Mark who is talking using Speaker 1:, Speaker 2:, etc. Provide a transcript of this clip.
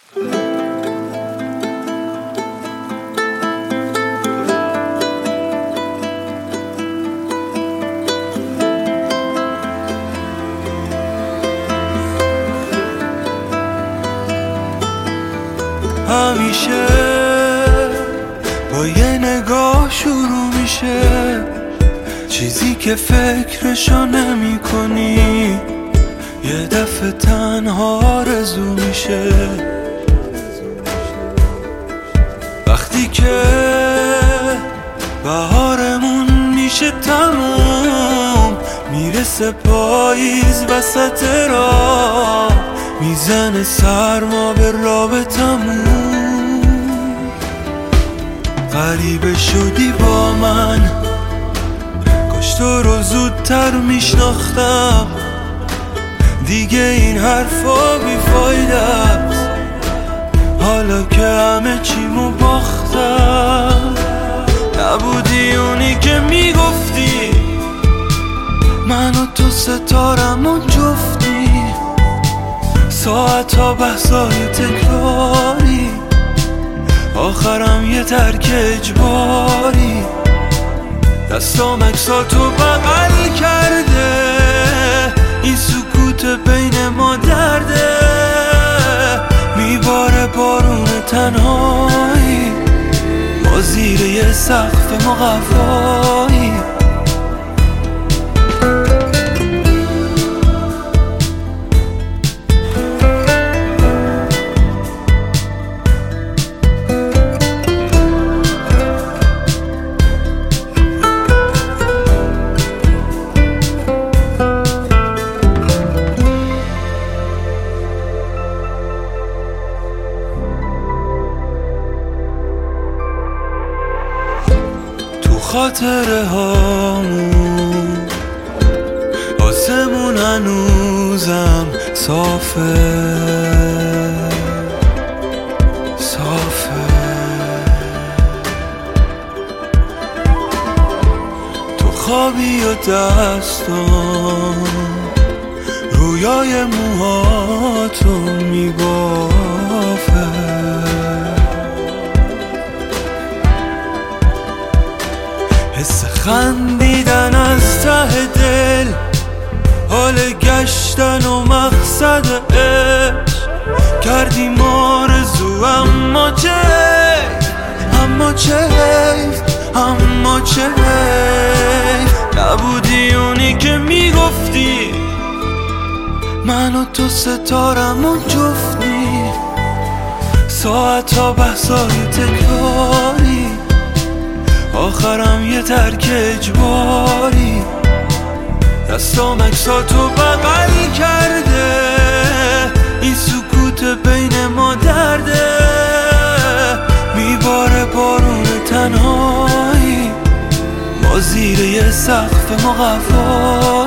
Speaker 1: همیشه با یه نگاه شروع میشه، چیزی که فکرشو نمی کنی یه دفعه تنها آرزو میشه. وقتی که بهارمون میشه تموم، میرسه پاییز وسط راه، میزنه سرما به رابطمون. غریبه شدی با من، کاش تو رو زودتر میشناختم. دیگه این حرفا بیفایده است، حالا که همه چیمو باختم. نبودی اونی که میگفتی من و تو ستارم و جفتی، ساعت ها بحثای تکراری، آخرم یه ترک اجباری. دستام عکساتو بغل کرده، این سکوت بین ما درده، میباره بارون تنهایی، ما زیر یه سقف مقفایی. خاطره هامون آسمون هنوزم صافه صافه. تو خوابی و دستان رویای موهاتو میبافه، حس خندیدن از ته دل، حال گشتن و مقصد عشق، کردیم آرزو اما چه حیف، اما چه حیف، اما چه حیف. نبودی اونی که میگفتی من و تو ستارم و جفتی، ساعت ها بحثای تکراری، آخرم یه ترک اجباری. دستام عکساتو بغل کرده، این سکوت بین ما درده، میباره بارون تنهایی، ما زیر یه سقف مقفایی.